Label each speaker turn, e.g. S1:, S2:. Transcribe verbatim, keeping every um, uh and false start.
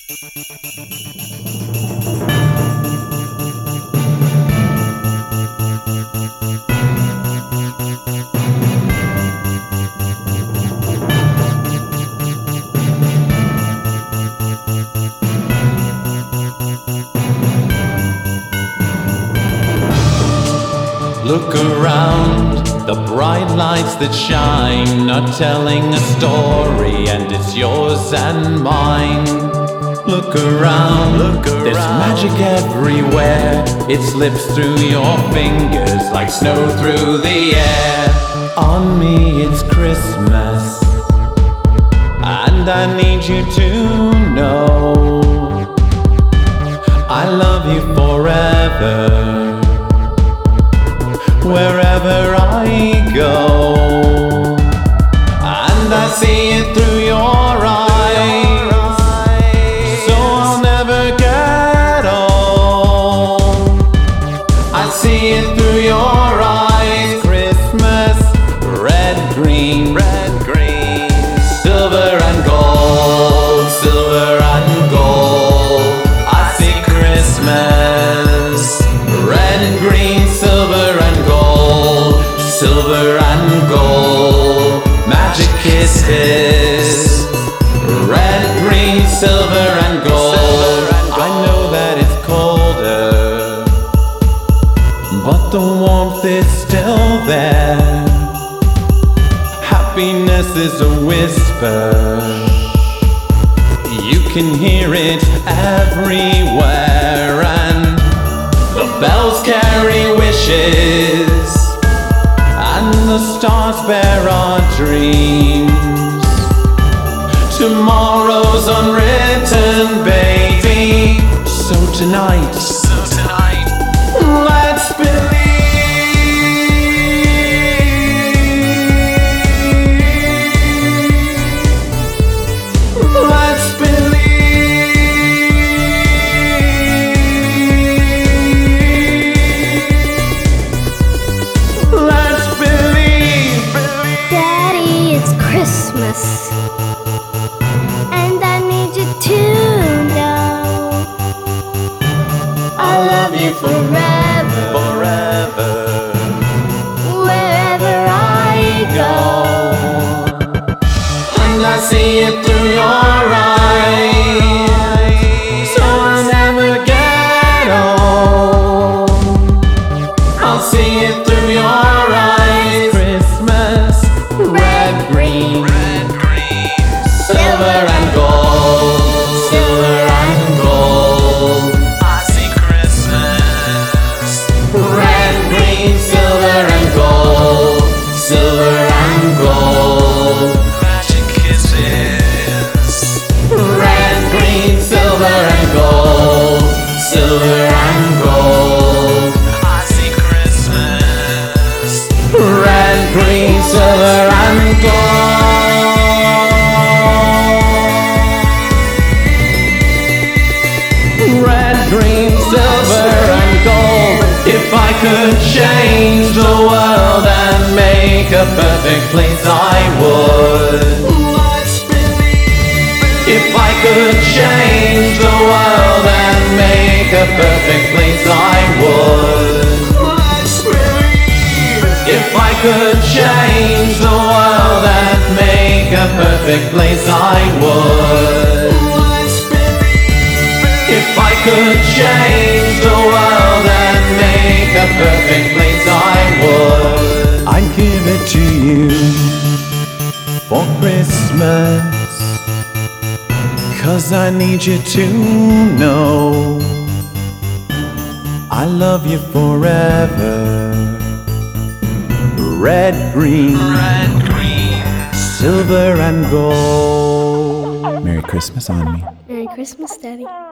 S1: Look around, the bright lights that shine are telling a story, and it's yours and mine. Look around, look around. There's magic everywhere. It slips through your fingers like snow through the air. On me it's Christmas, and I need you to know I love you forever. Wherever I go, and I see it through your eyes, so I'll never get old. I see it through your eyes. Christmas, red, green, red, green, silver and gold, silver and gold. I see Christmas, red and green, silver and gold, silver and gold, magic kisses, red, green, silver and gold. I know that it's colder, but the warmth is still there. Happiness is a whisper, you can hear it everywhere, and the bells carry wishes, and the stars bear our dreams. Tomorrow's unwritten, baby. So tonight, so tonight, let's believe. Let's believe.
S2: Christmas, and I need you to know I love you forever,
S1: forever,
S2: wherever I go,
S1: and I see it through your eyes, so I'll never get old. I'll see it through your eyes. Christmas, red, green, red, green, silver and gold, silver and gold. I see Christmas, red, green, silver and gold, silver and gold. Magic kisses, red, green, silver and gold, silver and gold. I see Christmas, red, green, silver and gold. Red, green, silver and gold. If I could change the world and make a perfect place, I would. Let's believe. If I could change the world and make a perfect place, I would. Let's believe. If I could change the world and make a perfect place, I would. Let's believe. If I could change the world and make a perfect place, I would. I'd give it to you for Christmas, 'cause I need you to know I love you forever. Red, green, red, green, silver and gold. Merry Christmas on me.
S2: Merry Christmas, Daddy.